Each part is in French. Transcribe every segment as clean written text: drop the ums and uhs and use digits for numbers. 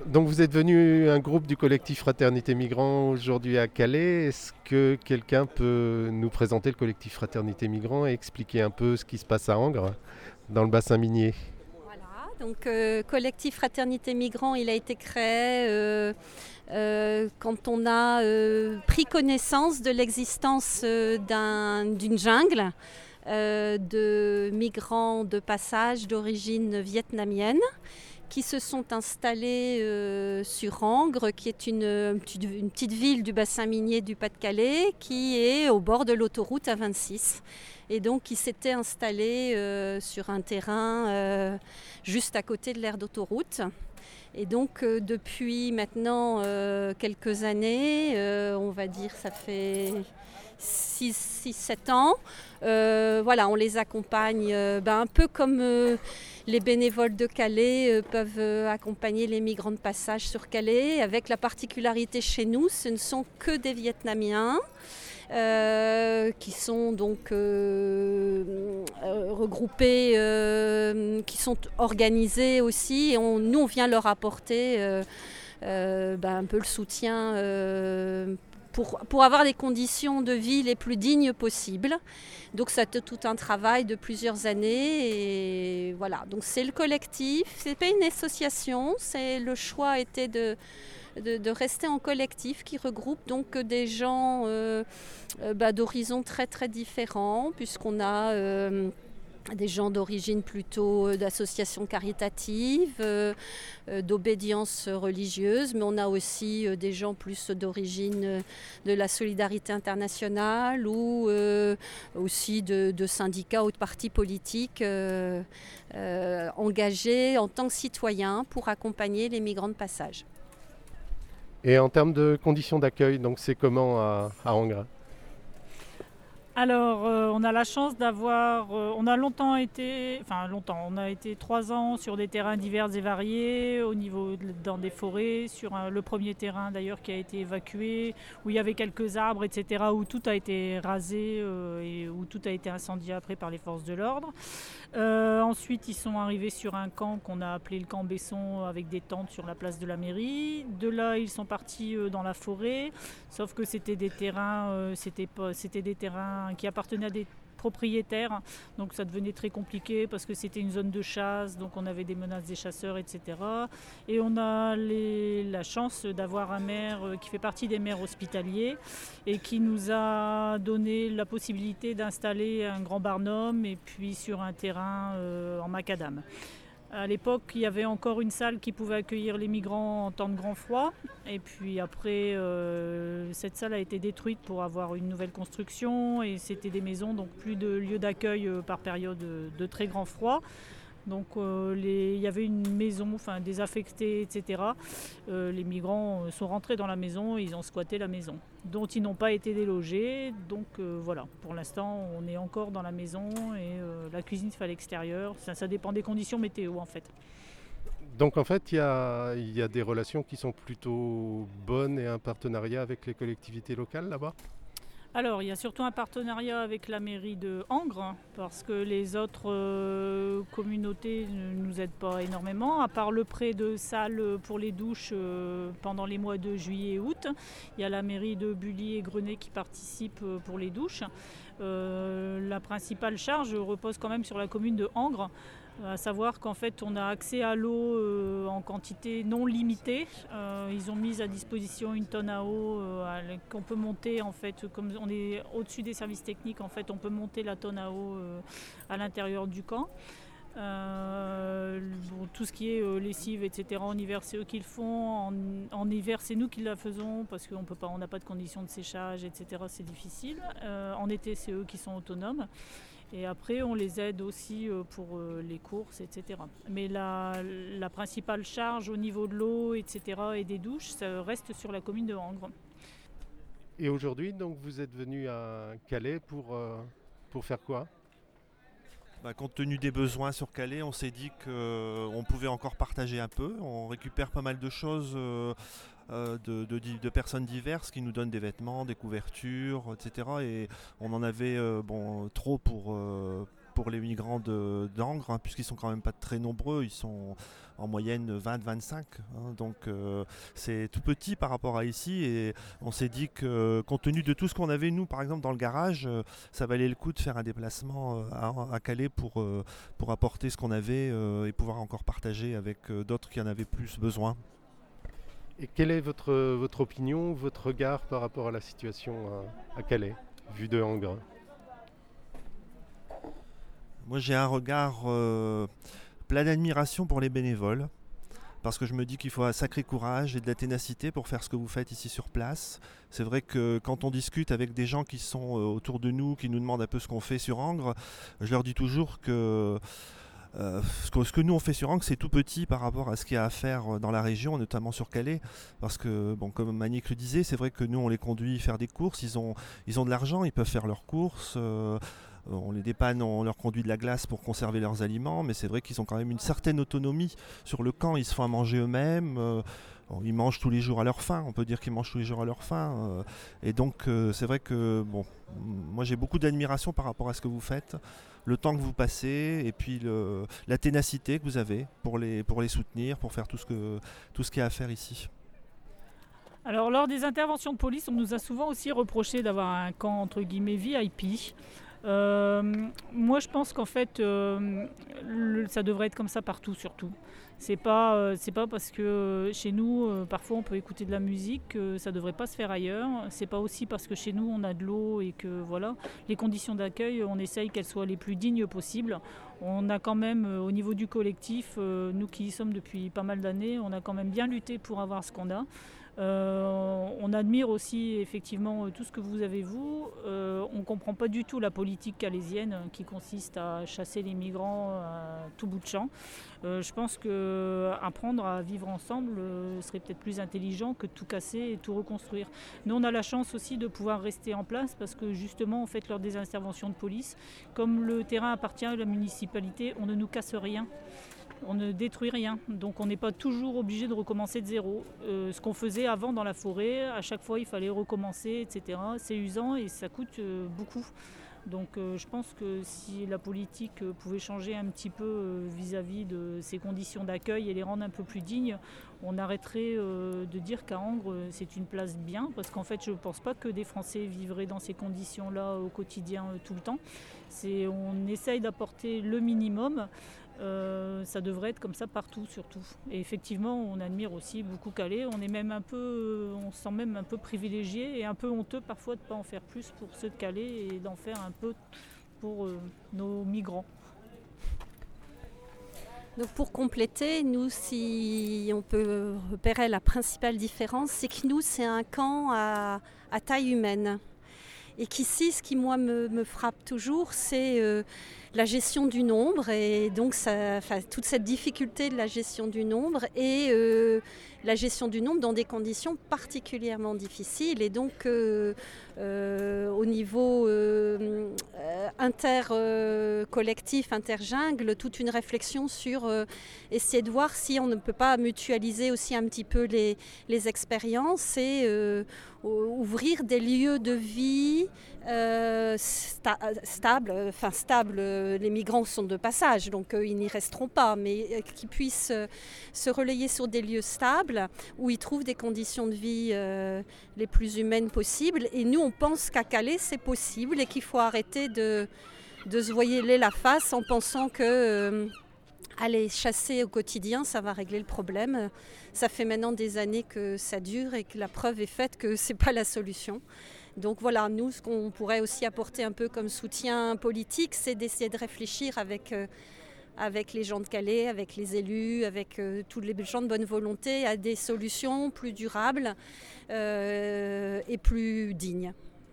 Donc vous êtes venu un groupe du collectif Fraternité Migrants aujourd'hui à Calais. Est-ce que quelqu'un peut nous présenter le collectif Fraternité Migrants et expliquer un peu ce qui se passe à Angres, dans le bassin minier? Voilà, donc collectif Fraternité Migrants, il a été créé quand on a pris connaissance de l'existence d'une jungle de migrants de passage d'origine vietnamienne qui se sont installés sur Angres, qui est une petite ville du bassin minier du Pas-de-Calais, qui est au bord de l'autoroute A26. Et donc qui s'était installés sur un terrain juste à côté de l'aire d'autoroute. Et donc depuis maintenant quelques années, on va dire ça fait 6-7 ans, voilà, on les accompagne un peu comme les bénévoles de Calais peuvent accompagner les migrants de passage sur Calais, avec la particularité chez nous, ce ne sont que des Vietnamiens. Qui sont donc regroupés, qui sont organisés aussi. Et nous, on vient leur apporter un peu le soutien pour avoir les conditions de vie les plus dignes possibles. Donc c'est tout un travail de plusieurs années. Et voilà, donc c'est le collectif, c'est pas une association, le choix a été de rester en collectif qui regroupe donc des gens d'horizons très très différents, puisqu'on a des gens d'origine plutôt d'associations caritatives, d'obédience religieuse, mais on a aussi des gens plus d'origine de la solidarité internationale ou aussi de syndicats ou de partis politiques engagés en tant que citoyens pour accompagner les migrants de passage. Et en termes de conditions d'accueil, donc c'est comment à Angres? Alors, on a la chance d'avoir, on a longtemps été, enfin longtemps, on a été 3 ans sur des terrains divers et variés, dans des forêts, sur le premier terrain d'ailleurs qui a été évacué, où il y avait quelques arbres, etc., où tout a été rasé et où tout a été incendié après par les forces de l'ordre. Ensuite, ils sont arrivés sur un camp qu'on a appelé le camp Besson avec des tentes sur la place de la mairie. De là, ils sont partis dans la forêt, sauf que c'était des terrains, c'était des terrains qui appartenaient à des propriétaires, donc ça devenait très compliqué parce que c'était une zone de chasse, donc on avait des menaces des chasseurs, etc. Et on a la chance d'avoir un maire qui fait partie des maires hospitaliers et qui nous a donné la possibilité d'installer un grand barnum et puis sur un terrain en macadam. À l'époque, il y avait encore une salle qui pouvait accueillir les migrants en temps de grand froid. Et puis après, cette salle a été détruite pour avoir une nouvelle construction. Et c'était des maisons, donc plus de lieux d'accueil par période de très grand froid. Donc il y avait une maison, désaffectée, etc. Les migrants sont rentrés dans la maison et ils ont squatté la maison, dont ils n'ont pas été délogés. Donc voilà, pour l'instant on est encore dans la maison et la cuisine se fait à l'extérieur. Ça dépend des conditions météo en fait. Donc en fait, il y a des relations qui sont plutôt bonnes et un partenariat avec les collectivités locales là-bas? Alors, il y a surtout un partenariat avec la mairie de Angres, parce que les autres communautés ne nous aident pas énormément, à part le prêt de salles pour les douches pendant les mois de juillet et août. Il y a la mairie de Bully et Grenay qui participent pour les douches. La principale charge repose quand même sur la commune de Angres, à savoir qu'en fait on a accès à l'eau en quantité non limitée. Ils ont mis à disposition une tonne à eau qu'on peut monter en fait, comme on est au-dessus des services techniques, en fait on peut monter la tonne à eau à l'intérieur du camp. Tout ce qui est lessive, etc. En hiver, c'est eux qui le font. En hiver, c'est nous qui la faisons parce qu'on peut pas, on n'a pas de conditions de séchage, etc. C'est difficile. En été, c'est eux qui sont autonomes. Et après, on les aide aussi pour les courses, etc. Mais la principale charge au niveau de l'eau, etc. et des douches, ça reste sur la commune de Angres. Et aujourd'hui, donc vous êtes venu à Calais pour faire quoi? Compte tenu des besoins sur Calais, on s'est dit qu'on pouvait encore partager un peu. On récupère pas mal de choses de personnes diverses qui nous donnent des vêtements, des couvertures, etc. Et on en avait trop pour les migrants d'Angres, hein, puisqu'ils sont quand même pas très nombreux, ils sont en moyenne 20-25, hein, donc c'est tout petit par rapport à ici, et on s'est dit que compte tenu de tout ce qu'on avait nous par exemple dans le garage, ça valait le coup de faire un déplacement à Calais pour apporter ce qu'on avait et pouvoir encore partager avec d'autres qui en avaient plus besoin. Et quelle est votre opinion, votre regard par rapport à la situation à Calais, vue de Angres? Moi j'ai un regard plein d'admiration pour les bénévoles, parce que je me dis qu'il faut un sacré courage et de la ténacité pour faire ce que vous faites ici sur place. C'est vrai que quand on discute avec des gens qui sont autour de nous, qui nous demandent un peu ce qu'on fait sur Angres, je leur dis toujours que ce que nous on fait sur Angres, c'est tout petit par rapport à ce qu'il y a à faire dans la région, notamment sur Calais, parce que bon, comme Manick le disait, c'est vrai que nous on les conduit faire des courses, ils ont de l'argent, ils peuvent faire leurs courses, on les dépanne, on leur conduit de la glace pour conserver leurs aliments, mais c'est vrai qu'ils ont quand même une certaine autonomie sur le camp, ils se font à manger eux-mêmes. Ils mangent tous les jours à leur faim, on peut dire qu'ils mangent tous les jours à leur faim. Et donc c'est vrai que bon, moi j'ai beaucoup d'admiration par rapport à ce que vous faites, le temps que vous passez et puis la ténacité que vous avez pour les soutenir, pour faire tout ce qu'il y a à faire ici. Alors lors des interventions de police, on nous a souvent aussi reproché d'avoir un camp entre guillemets VIP. Moi je pense qu'en fait ça devrait être comme ça partout surtout. C'est pas parce que chez nous parfois on peut écouter de la musique que ça devrait pas se faire ailleurs. C'est pas aussi parce que chez nous on a de l'eau et que voilà, les conditions d'accueil on essaye qu'elles soient les plus dignes possibles. On a quand même au niveau du collectif, nous qui y sommes depuis pas mal d'années, on a quand même bien lutté pour avoir ce qu'on a. On admire aussi effectivement tout ce que vous avez vous. On ne comprend pas du tout la politique calaisienne qui consiste à chasser les migrants à tout bout de champ. Je pense qu'apprendre à vivre ensemble serait peut-être plus intelligent que de tout casser et tout reconstruire. Nous on a la chance aussi de pouvoir rester en place parce que justement en fait lors des interventions de police, comme le terrain appartient à la municipalité, on ne nous casse rien. On ne détruit rien, donc on n'est pas toujours obligé de recommencer de zéro. Ce qu'on faisait avant dans la forêt, à chaque fois il fallait recommencer, etc. C'est usant et ça coûte beaucoup. Donc je pense que si la politique pouvait changer un petit peu vis-à-vis de ces conditions d'accueil et les rendre un peu plus dignes, on arrêterait de dire qu'à Angres c'est une place bien, parce qu'en fait je ne pense pas que des Français vivraient dans ces conditions-là au quotidien tout le temps. On essaye d'apporter le minimum. Ça devrait être comme ça partout surtout. Et effectivement, on admire aussi beaucoup Calais. On se sent même un peu privilégié et un peu honteux parfois de ne pas en faire plus pour ceux de Calais et d'en faire un peu pour nos migrants. Donc pour compléter, nous, si on peut repérer la principale différence, c'est que nous, c'est un camp à taille humaine. Et qu'ici, ce qui moi me frappe toujours, c'est la gestion du nombre et donc toute cette difficulté de la gestion du nombre et la gestion du nombre dans des conditions particulièrement difficiles. Et donc au niveau intercollectif, interjungle, toute une réflexion sur essayer de voir si on ne peut pas mutualiser aussi un petit peu les expériences et ouvrir des lieux de vie stables. Les migrants sont de passage, donc ils n'y resteront pas, mais qui puissent se relayer sur des lieux stables où ils trouvent des conditions de vie les plus humaines possibles. Et nous, on pense qu'à Calais, c'est possible et qu'il faut arrêter de se voiler la face en pensant que aller chasser au quotidien, ça va régler le problème. Ça fait maintenant des années que ça dure et que la preuve est faite que ce n'est pas la solution. Donc voilà, nous, ce qu'on pourrait aussi apporter un peu comme soutien politique, c'est d'essayer de réfléchir avec les gens de Calais, avec les élus, avec tous les gens de bonne volonté à des solutions plus durables et plus dignes.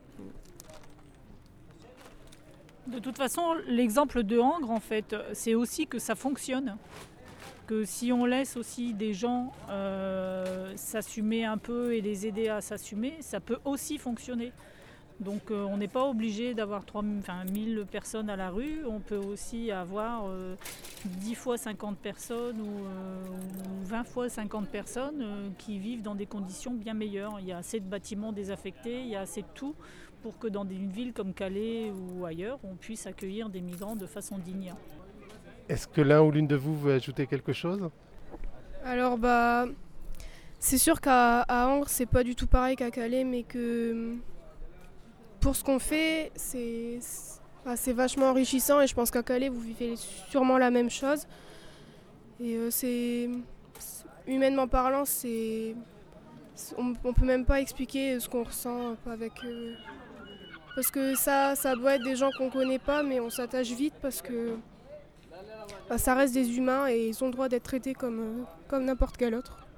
De toute façon, l'exemple de Angres, en fait, c'est aussi que ça fonctionne. Que si on laisse aussi des gens s'assumer un peu et les aider à s'assumer, ça peut aussi fonctionner. Donc on n'est pas obligé d'avoir 1000 personnes à la rue, on peut aussi avoir 10 fois 50 personnes ou 20 fois 50 personnes qui vivent dans des conditions bien meilleures. Il y a assez de bâtiments désaffectés, il y a assez de tout pour que dans une ville comme Calais ou ailleurs, on puisse accueillir des migrants de façon digne. Est-ce que l'un ou l'une de vous veut ajouter quelque chose? Alors c'est sûr qu'à Angres, c'est pas du tout pareil qu'à Calais, mais que pour ce qu'on fait, c'est vachement enrichissant et je pense qu'à Calais, vous vivez sûrement la même chose. Et humainement parlant, on peut même pas expliquer ce qu'on ressent avec... parce que ça doit être des gens qu'on connaît pas, mais on s'attache vite parce que ça reste des humains et ils ont le droit d'être traités comme n'importe quel autre.